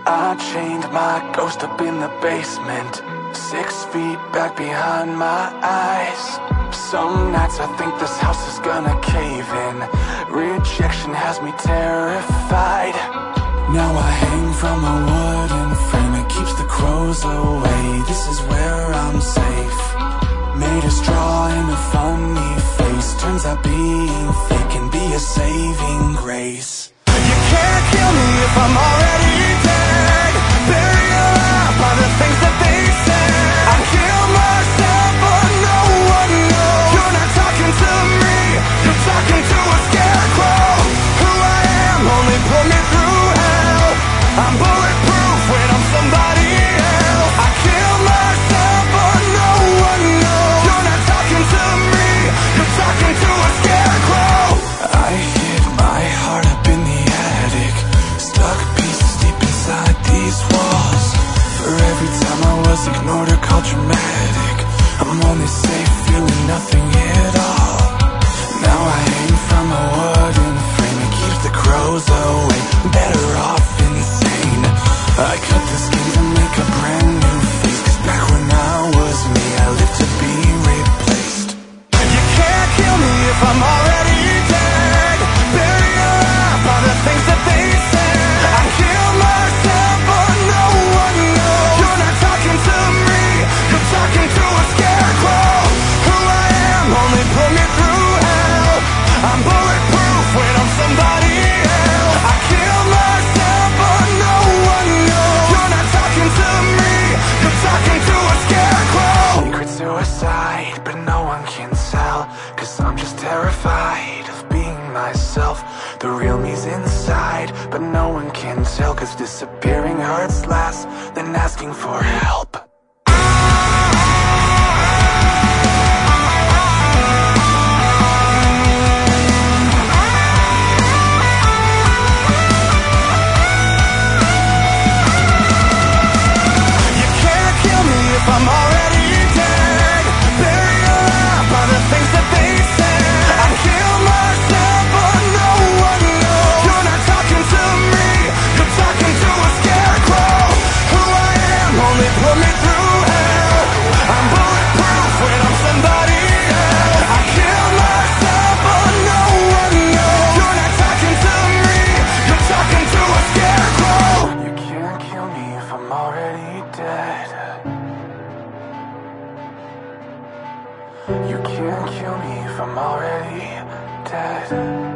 I chained my ghost up in the basement, 6 feet back behind my eyes. Some nights I think this house is gonna cave in. Rejection has me terrified. Now I hang from a wooden frame, it keeps the crows away. This is where I'm safe. Made a straw in a funny face. Turns out being fake can be a saving grace. You can't kill me if I'm already dead. Bury alive by the things that they said. I kill myself but no one knows. You're not talking to me, you're talking to a scarecrow. Who I am only put me through hell. I'm bulletproof when I'm somebody else. I kill myself but no one knows. You're not talking to me, you're talking to a scarecrow. I hid my heart up in the attic, stuck pieces deep inside these walls. For every time I was ignored or called dramatic, I'm only safe feeling nothing at all. Now I hang from a wooden frame, it keeps the crows away. Better off insane. I cut the skin to make a brand new face, 'cause back when I was me, I lived to be replaced. You can't kill me if I'm already dead. Bury alive by the things that they said. I kill myself but no one knows. You're not talking to me, you're talking to a scarecrow. Who I am only put me through hell. I'm bulletproof when I'm somebody else. I kill myself but no one knows. You're not talking to me, you're talking to a scarecrow. Secret suicide, but no one can tell, 'cause I'm just terrified of being myself. The real me's inside, but no one can tell, 'cause disappearing hurts less than asking for help. You can't kill me if I'm already dead. Bury alive by the things that they said. I kill myself but no one knows. You're not talking to me, you're talking to a scarecrow. Who I am only put me through hell. I'm bulletproof when I'm somebody else. I kill myself but no one knows. You're not talking to me, you're talking to a scarecrow. You can't kill me if I'm already dead. You can't kill me if I'm already dead.